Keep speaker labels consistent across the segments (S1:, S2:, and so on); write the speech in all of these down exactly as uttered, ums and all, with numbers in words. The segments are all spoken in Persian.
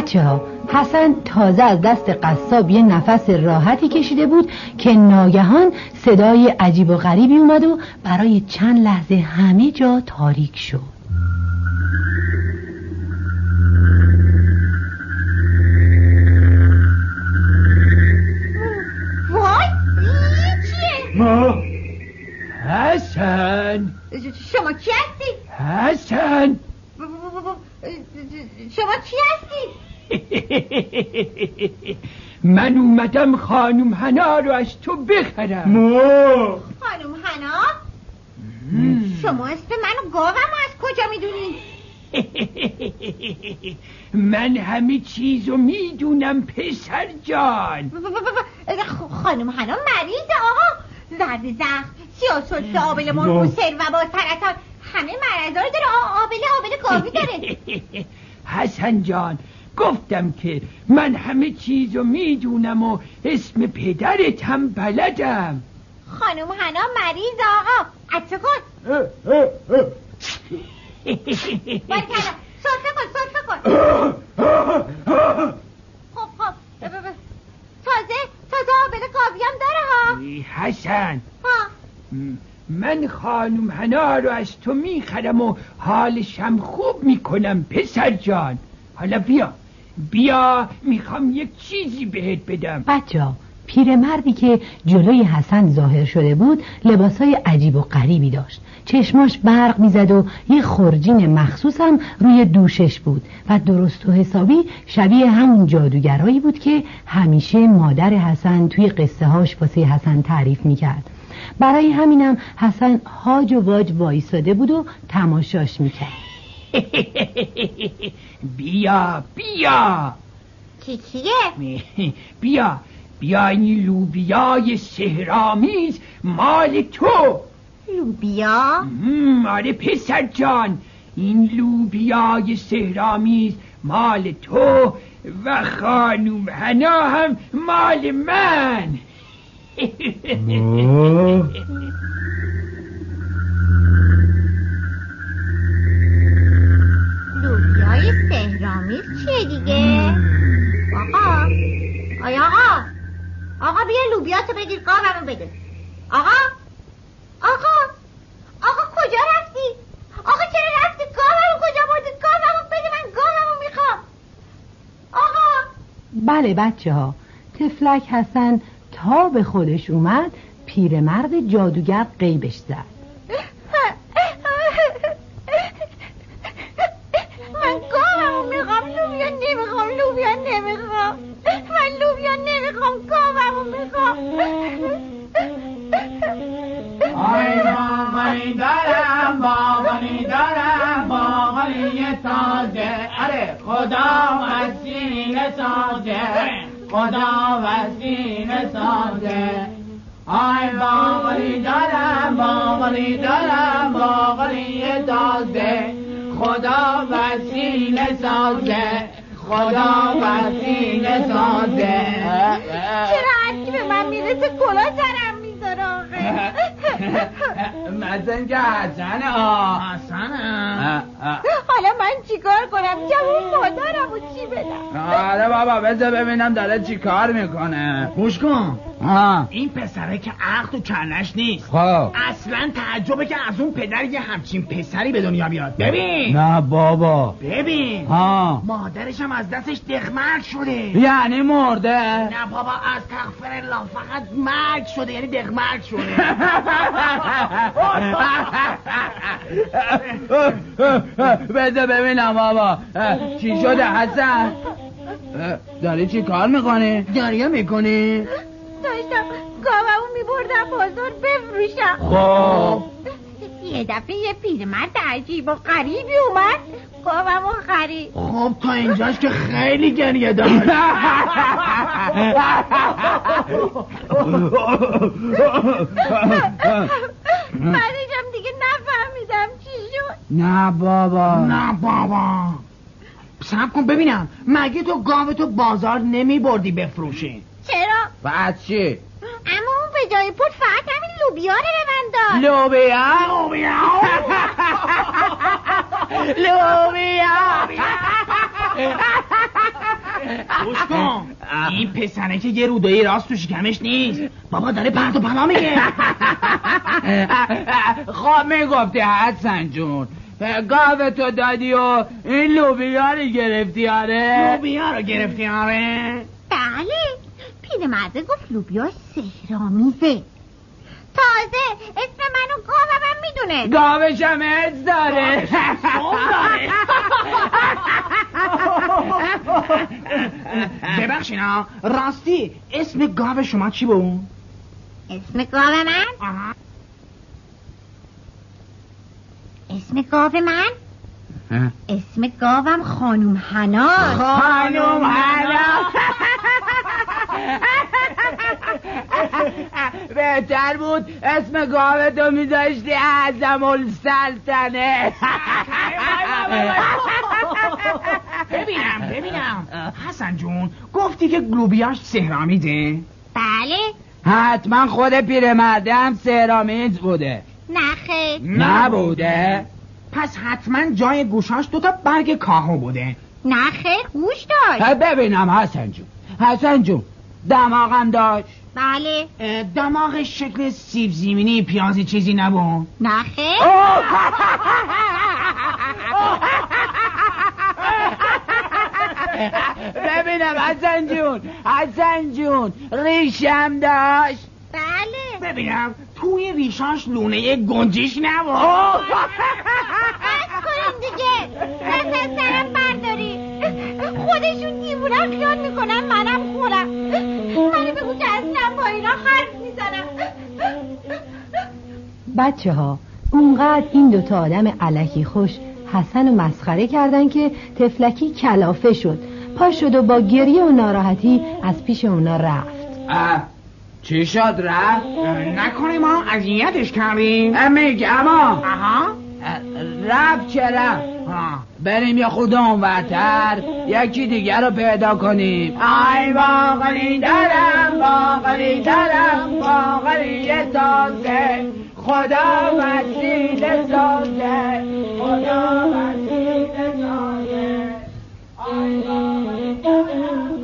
S1: بچه ها، حسن تازه از دست قصاب یه نفس راحتی کشیده بود که ناگهان صدای عجیب و غریبی اومد و برای چند لحظه همه جا تاریک شد.
S2: وای این چیه؟
S3: ما حسن.
S2: شما کی هستی؟
S3: حسن
S2: شما کی هستی؟
S3: من اومدم خانم حنا رو از تو بخرم.
S4: ما
S2: خانم حنا؟ شما اسم من و گاوم از کجا میدونی؟
S3: من همه چیزو میدونم پسر جان.
S2: خانم حنا مریضه آقا، زرد زخم، سیاه‌سرخ، آبله مرغ، سر و با سرطان، همه مرضا رو داره. آبله آبله گاوی داره.
S3: حسن جان گفتم که من همه چیزو میدونم و اسم پدرت هم بلدم.
S2: خانم حنا مریض آقا، عطا کن. بارکلا صرفه کن صرفه کن. خب خب تازه تازه آبله گاوی هم داره ها.
S3: حسن
S2: ها
S3: من خانم حنا رو از تو میخرم و حالشم خوب میکنم پسر جان. حالا بیا بیا میخوام یک چیزی بهت بدم.
S1: بچه ها، پیرمردی که جلوی حسن ظاهر شده بود لباسای عجیب و غریبی داشت. چشماش برق میزد و یه خورجین مخصوص هم روی دوشش بود و درست و حسابی شبیه همون جادوگرایی بود که همیشه مادر حسن توی قصه هاش واسه حسن تعریف میکرد. برای همینم حسن هاج و واج وایساده بود و تماشاش میکرد.
S3: بیا بیا.
S2: چی چیه؟
S3: بیا بیا این لوبیای سحرآمیز مال تو.
S2: لوبیا؟
S3: آره پسر جان، این لوبیای سحرآمیز مال تو و خانوم حنا هم مال من.
S2: لوبیای سحرآمیز چیه دیگه؟ آقا آیا آقا آقا بیا لوبیاتو بگیر گاومو بده. آقا آقا آقا کجا رفتی؟ آقا چرا رفتی؟ گاومو کجا بردی؟ گاومو بده من گاومو میخوام. آقا
S1: بله بچه ها، تفلک حسن تا به خودش اومد پیرمرد جادوگر غیبش زد.
S2: من گاومو میخوام، لوبیا نمیخوام، لوبیا نمیخوام، من لوبیا نمیخوام، گاومو میخوام.
S4: آی باقالی دارم باقالی دارم باقالی تازه. اره خدا وسیله سازه، خدا وسیله سازه. آی باقالی دارم باقالی دارم باقالی تازه، خدا وسیله سازه، خدا وسیله سازه.
S2: چرا هرکی به من میرسه کلا سرم میذاره آخه؟
S4: مثلا که حسنه ها حسنه.
S2: حالا من چیکار کنم؟ جواب مادرم و چی بدم؟
S4: آره بابا بذار ببینم داره چی کار میکنه. گوش کن. آه. این پسره که عقل تو کلش نیست. خب اصلا تعجبه که از اون پدر یه همچین پسری به دنیا بیاد. ببین. نه بابا ببین. ها مادرش هم از دستش دغمرگ شده. یعنی مرده؟ نه بابا از تغفر الله فقط مرگ شده، یعنی دغمرگ شده. بذار ببینم بابا چی شده حسن؟ داری چی کار میکنی؟ گریه میکنی؟
S2: داشتم گاومو میبردم بازار بفروشم.
S4: خب
S2: یه دفعه یه پیرمرد عجیب و غریبی اومد گاومو خرید.
S4: خب تا اینجاش که خیلی گریه داشت.
S2: بعدشم دیگه نفهمیدم چی شد.
S4: نه بابا نه بابا صبر کن ببینم، مگه تو گاوتو بازار نمی بردی بفروشی؟
S2: چرا؟
S4: بعد چی؟
S2: اما اون به جای پول فقط همین لوبیا رو به من داد.
S4: لوبیا لوبیا لوبیا گوش کن، این پسره که یه رودایی راست تو شکمش نیست، بابا داره پرت و پلا میگه.
S5: خب میگفتی حسن جون، گاو تو دادی و این لوبیا رو گرفتی آره؟
S4: لوبیا رو گرفتی آره؟
S2: بله، پیرمرده گفت لوبیا سحرآمیزه. تازه اسم منو گاوم هم میدونه.
S5: گاوش هم از داره.
S4: ببخشینا، راستی اسم گاو شما چی بود؟
S2: اسم گاو من؟
S4: آها.
S2: اسم گاو من؟ اسم گاوم خانوم حناست.
S5: خانوم حنا. بهتر بود اسم گاوتو میذاشتی اعظم السلطنه.
S4: ببینم ببینم حسن جون، گفتی که لوبیاش سحرآمیزه؟
S2: بله.
S5: حتما خود پیرمرده هم سحرآمیز بوده.
S2: نه خیر.
S5: نبوده؟
S4: پس حتما جای گوشاش دوتا برگ کاهو بوده.
S2: نه خیر، گوش داشت.
S5: ببینم حسن جون، حسن جون دماغم داشت؟
S2: بله.
S4: دماغش شکل سیب زمینی پیازی چیزی نبود؟
S2: نه خیر.
S5: ببینم حسن جون، حسن جون ریشم داشت؟
S2: بله.
S4: ببینم توی ریشاش لونه گنجش نبود؟
S2: بس کنین دیگه، دست از سرم برداری. خودشون دیوونم خیال میکنن منم خورم. منو بگو که اصلا با اینا حرف میزنم.
S1: بچه ها اونقدر این دوتا آدم الکی خوش حسن رو مسخره کردن که تفلکی کلافه شد، پا شد و با گریه و ناراحتی از پیش اونا رفت.
S5: اه چی شد رفت؟
S4: نکنه ما اذیتش کردیم؟
S5: میگم اما
S4: آها
S5: رفت چه رفت؟ بریم یا خود اونورتر یکی دیگر رو پیدا کنیم. ای باقلی درم باقلی درم باقلی تازه خدا وسیله سازه خدا وسیله سازه ای باقلی درم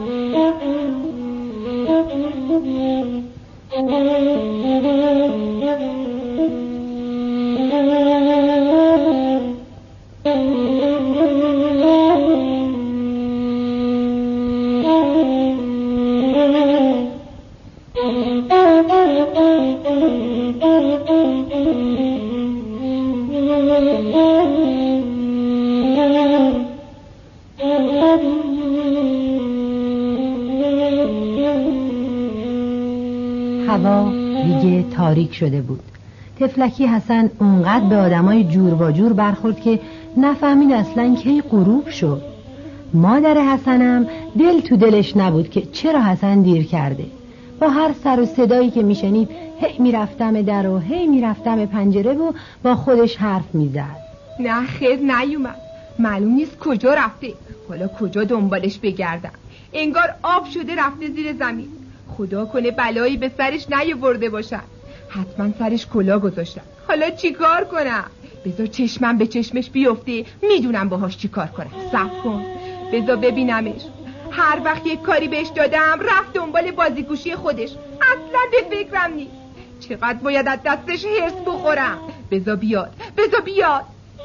S1: هوا دیگه تاریک شده بود. تفلکی حسن اونقدر به آدمای جور با جور برخورد که نفهمید اصلا کی غروب شد. مادر حسنم دل تو دلش نبود که چرا حسن دیر کرده. با هر سر و صدایی که میشنید هی میرفتم در و هی میرفتم پنجره و با خودش حرف میزد.
S6: نه خیر نیومد، معلوم نیست کجا رفته، حالا کجا دنبالش بگردم. انگار آب شده رفته زیر زمین. خدا کنه بلایی به سرش نیاورده باشد. حتما سرش کلاه گذاشتن. حالا چی کار کنم؟ بذار چشمم به چشمش بیفته، میدونم باهاش چی کار کنم. صبر کن بذار ببینمش. هر وقت یک کاری بهش دادم رفت دنبال بازیگوشی خودش، اصلا به فکرم نیست. چقدر باید از دستش هرس بخورم. بذار بیاد بذار بیاد.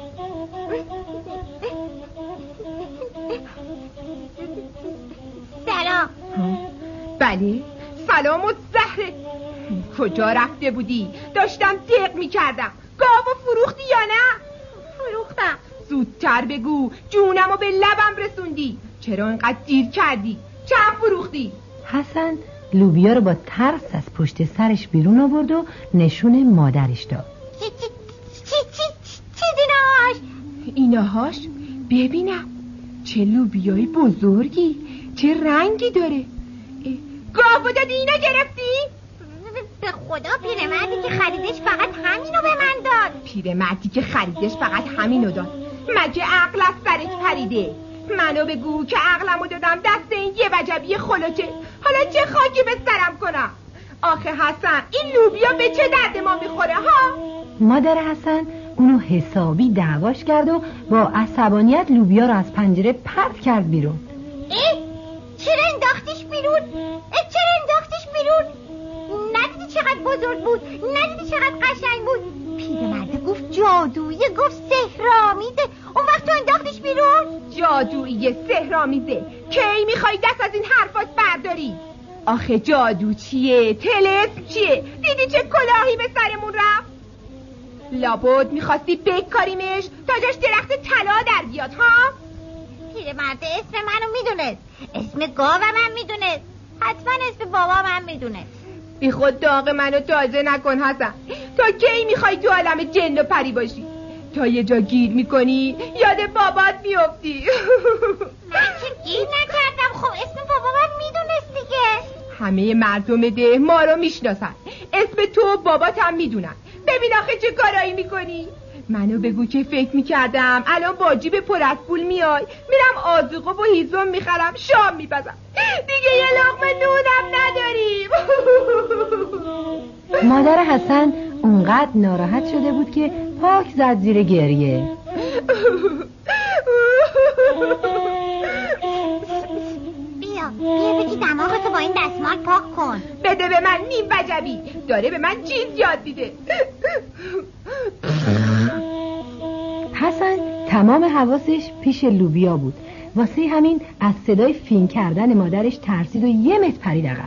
S2: سلام.
S6: بله سلام و زهره. کجا رفته بودی؟ داشتم دق میکردم. گاو فروختی یا نه؟
S2: فروختم.
S6: زودتر بگو، جونمو به لبم رسوندی. چرا اینقدر دیر کردی؟ چند فروختی؟
S1: حسن لوبیا رو با ترس از پشت سرش بیرون آورد و نشون مادرش داد.
S2: چی چی چی چی چی دیناهاش؟
S6: ایناهاش؟ ببینم چه لوبیای بزرگی، چه رنگی داره. گاو دادی اینا گرفتی؟
S2: به خدا پیرمردی که خریدش فقط همینو به من داد.
S6: پیرمردی که خریدش فقط همینو داد؟ مگه عقل از سرت پریده؟ منو بگو که عقلمو دادم دست این یه وجبی خلوچه. حالا چه خاکی به سرم کنم؟ آخه حسن این لوبیا به چه درد ما میخوره ها؟
S1: مادر حسن اونو حسابی دعواش کرد و با عصبانیت لوبیا رو از پنجره پرت کرد بیرون.
S2: ای چرا انداختیش بیرون؟ چرا انداختیش بیرون؟ ندیدی چقدر بزرگ بود؟ ندیدی چقدر قشنگ بود؟ پیرمرده گفت جادویی، گفت سحرآمیزه. اون وقت تو انداختیش بیرون؟
S6: جادویی سحرآمیزه؟ کی میخوای دست از این حرفات برداری؟ آخه جادو چیه؟ طلسم چیه؟ دیدی چه کلاهی به سرمون رفت؟ لابد میخواستی بکاریمش تا جاش درخت طلا در بیاد ها؟
S2: پیرمرده اسم منو میدونست، اسم گاوم هم میدونست، حتما اسم بابام هم میدونست.
S6: بی خود داغ منو تازه نکن حسن. تا کی میخوای تو عالم جن و پری باشی؟ تا یه جا گیر میکنی یاد بابات میافتی.
S2: من که گیر نکردم. خب اسم بابام میدونست دیگه.
S6: همه مردم ده ما رو میشناسن، اسم تو و بابات هم میدونن. ببین آخه چه کارایی میکنی. منو بگو که فکر میکردم الان با جیب پر از پول میای، میرم آذوقه و هیزم میخرم، شام میپزم، دیگه یه لقمه نونم نداریم.
S1: مادر حسن اونقدر ناراحت شده بود که پاک زد زیر گریه.
S2: بیا بیا بگی دماغتو با این دستمال پاک کن.
S6: بده به من نیم وجبی، داره به من چیز یاد میده.
S1: حسن تمام حواسش پیش لوبیا بود، واسه همین از صدای فین کردن مادرش ترسید و یه متر پرید عقب.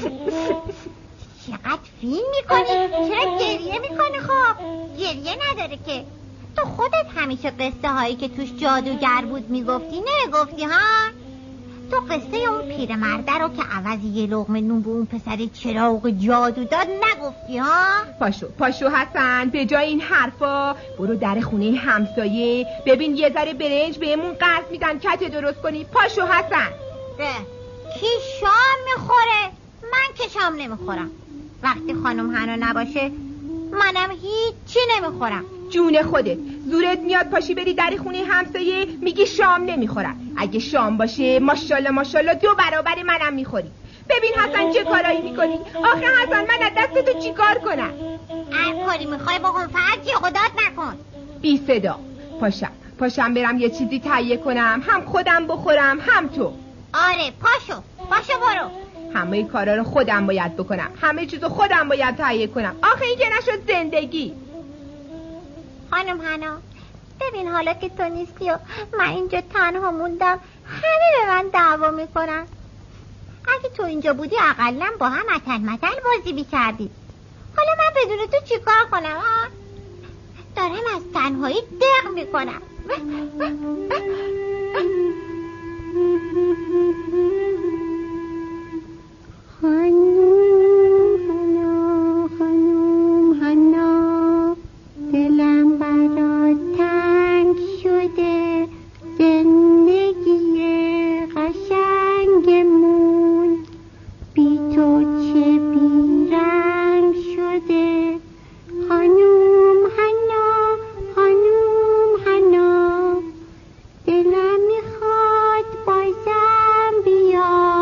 S2: چقدر فین میکنی؟ چرا گریه میکنی؟ خب گریه نداره که. تو خودت همیشه قصه هایی که توش جادوگر بود میگفتی نمیگفتی ها؟ تو قصه اون پیرمرده رو که عوضی یه لقمه نون به اون پسر چراغ جادو داد نگفتی ها؟
S6: پاشو پاشو حسن، به جای این حرفا برو در خونه همسایه ببین یه ذره برنج بهمون قرض میدن کته درست کنی. پاشو حسن.
S2: کی شام میخوره؟ من که شام نمیخورم. وقتی خانم حنا نباشه منم هیچی نمیخورم.
S6: جون خودت زورت میاد پاشی بری در خونه همسایه میگی شام نمیخورم. اگه شام باشه ماشاءالله ماشاءالله دو برابر منم میخوری. ببین حسن چه کارایی میکنی. آخه حسن من از دست تو چی کار کنم؟
S2: هر کاری میخوای بکن، فقط جیغ و داد نکن.
S6: بی صدا. پاشم پاشم برم یه چیزی تهیه کنم، هم خودم بخورم هم تو.
S2: آره پاشو پاشو برو.
S6: همه کارا رو خودم باید بکنم، همه چیزو خودم باید تهیه کنم. آخه این که نشد زندگی.
S2: خانم حنا ببین حالا که تو نیستی و من اینجا تنها موندم همه به من دعوا میکنن. اگه تو اینجا بودی اقلا با هم متن متن بازی بیکردی. حالا من بدون تو چی کار کنم ها؟ دارم از تنهایی دق میکنم. خانوم حنا خانوم حنا دلم برات تنگ شده، زندگی قشنگمون بی تو چه بیرنگ شده. خانوم حنا خانوم حنا دلم میخواد بازم بیا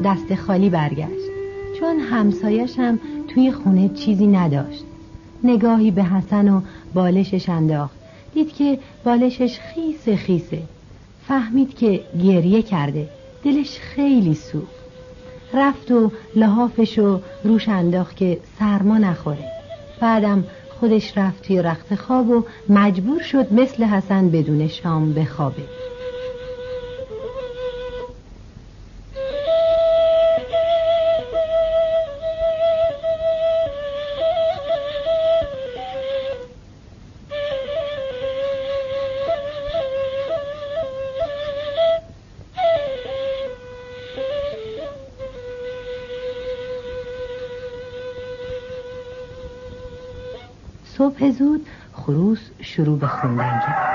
S1: دست خالی برگشت، چون همسایش هم توی خونه چیزی نداشت. نگاهی به حسن و بالشش انداخت، دید که بالشش خیسه خیسه. فهمید که گریه کرده، دلش خیلی سوخت. رفت و لحافش رو روش انداخت که سرما نخوره. بعدم خودش رفت توی رخت خواب و مجبور شد مثل حسن بدون شام بخوابه. صبح زود خروس شروع به خوندن کرد.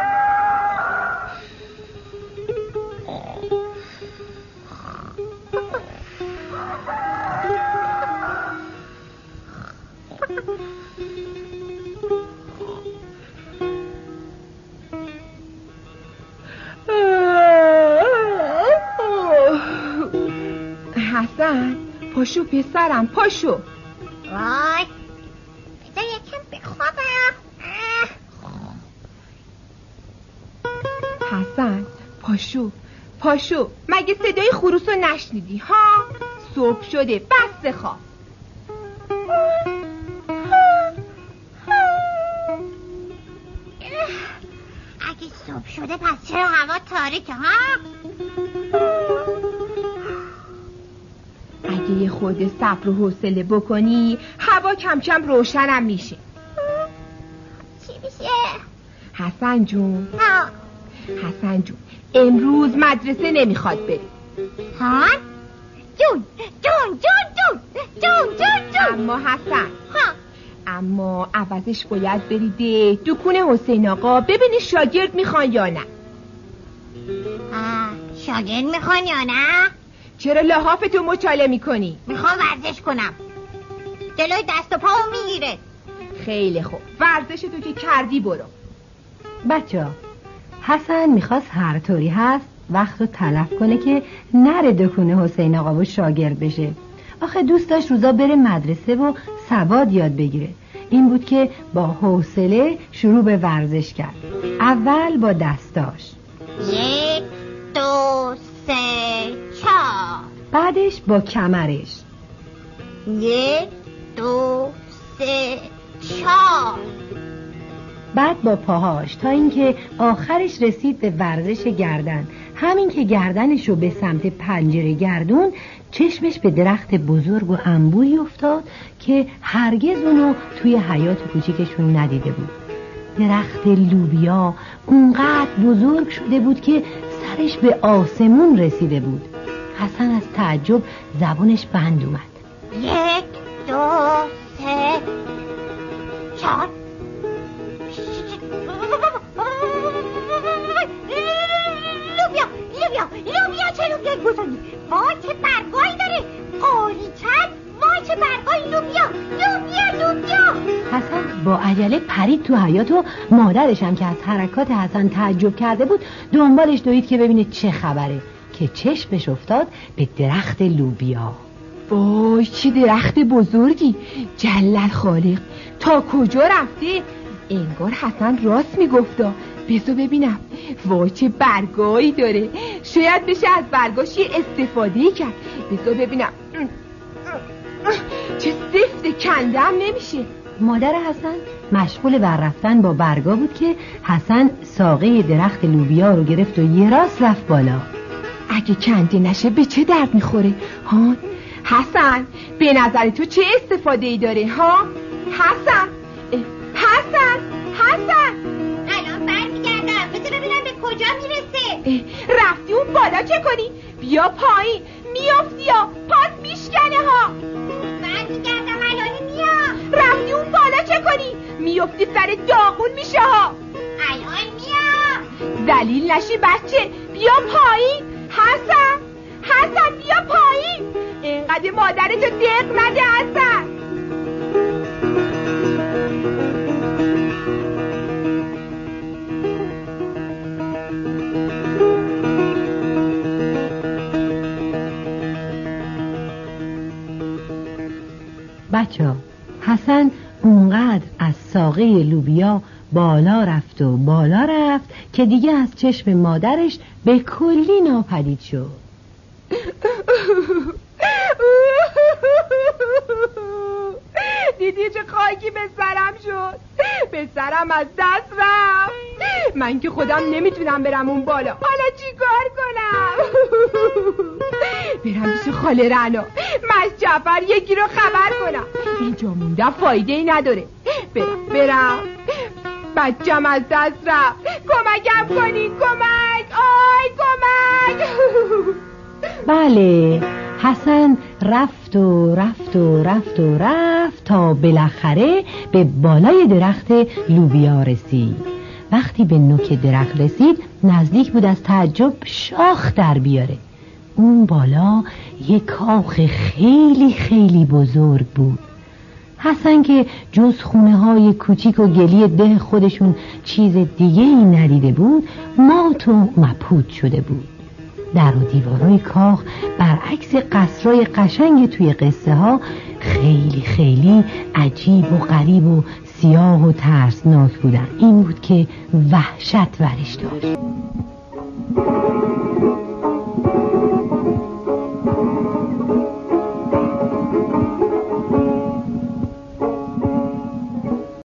S6: حسن پاشو پسرم، پاشو.
S2: وای بذار یکم بخوابم.
S6: حسن پاشو پاشو، مگه صدای خروس رو نشنیدی ها؟ صبح شده، بس خواب.
S2: اگه صبح شده پس چرا هوا تاریکه ها؟
S6: اگه یه خورده صبر و حوصله بکنی هوا کم کم روشنم میشه.
S2: چی میشه؟
S6: حسن جون،
S2: ها
S6: حسن جون امروز مدرسه نمیخواد بری.
S2: ها جون جون جون جون جون جون جون.
S6: اما حسن
S2: ها
S6: اما عوضش باید بری ده دکون حسین آقا ببینی شاگرد میخوان یا نه.
S2: آه، شاگرد میخوان یا نه؟
S6: چرا لحافتو مچاله میکنی؟
S2: میخوام ورزش کنم، جلوی دست و پاو میگیره.
S6: خیلی خوب، ورزش تو که کردی برو.
S1: بچه ها، حسن میخواست هر طوری هست وقت رو تلف کنه که نره دکونه حسین آقا و شاگرد بشه. آخه دوست داشت روزا بره مدرسه و سواد یاد بگیره. این بود که با حوصله شروع به ورزش کرد. اول با دستاش،
S2: یک دو سه چهار.
S1: بعدش با کمرش،
S2: یک دو سه چهار.
S1: بعد با پاهاش، تا اینکه آخرش رسید به ورزش گردن. همین که گردنش رو به سمت پنجره گردون، چشمش به درخت بزرگ و انبوهی افتاد که هرگز اونو توی حیاط کوچیکشون ندیده بود. درخت لوبیا اونقدر بزرگ شده بود که سرش به آسمون رسیده بود. حسن از تعجب زبونش بند اومد.
S2: یک دو سه چهار. لوبیا لوبیا لوبیا چه لوبیا بزرگی، وای چه برگایی داره، قالیچن، وای چه برگایی. لوبیا لوبیا لوبیا.
S1: حسن با عجله پرید تو حیاط و مادرش هم که از حرکات حسن تعجب کرده بود دنبالش دوید که ببینه چه خبره، که چشمش افتاد به درخت لوبیا.
S6: وای چه درخت بزرگی، جلل خالق، تا کجا رفته؟ انگار حسن راست میگفتا. بذار ببینم، وای چه برگایی داره، شاید بشه از برگاش یه استفاده کرد. بذار ببینم، چه زفت کنده هم نمیشه.
S1: مادر حسن مشغول بر رفتن با برگا بود که حسن ساقه درخت لوبیا رو گرفت و یه راست رفت بالا.
S6: اگه کنده نشه به چه درد میخوره ها؟ حسن به نظر تو چه استفاده ای داره ها؟ حسن حسن حسن
S2: الان برمیگردم، بذار ببینم به کجا میرسه.
S6: رفتی اون بالا چه کنی؟ بیا پایین، میافتی یا پاس میشکنه ها.
S2: برمیگردم الان میام.
S6: رفتی اون بالا چه کنی؟ میافتی سر داغون میشه ها.
S2: الان میام.
S6: ذلیل نشی بچه، بیا پایین. حسن حسن بیا پایین، اینقدر مادرتو دق نده حسن.
S1: بچه ها، حسن اونقدر از ساقه لوبیا بالا رفت و بالا رفت که دیگه از چشم مادرش به کلی ناپدید شد.
S6: دیدی چه خاکی به سرم شد؟ به سرم از دست رفت. من که خودم نمیتونم برم اون بالا، حالا چی کار کنم؟ برم پیش خاله رعنا، مس جعفر یکی رو خبر کنم. اینجا موندم فایده ای نداره. برم برم بچم از دست رفت، کمکم کنین، کمک، آی کمک.
S1: بله، حسن رفت و رفت و رفت و رفت تا بالاخره به بالای درخت لوبیا رسید. وقتی به نوک درخت رسید نزدیک بود از تعجب شاخ در بیاره. اون بالا یک کاخ خیلی خیلی بزرگ بود. حسن که جز خونه های کوچیک و گلی ده خودشون چیز دیگه ای ندیده بود، مات و مبهوت شده بود. در و دیوارای کاخ برعکس قصرهای قشنگ توی قصه ها خیلی خیلی عجیب و غریب و سیاه و ترسناک بودن. این بود که وحشت ورش داشت.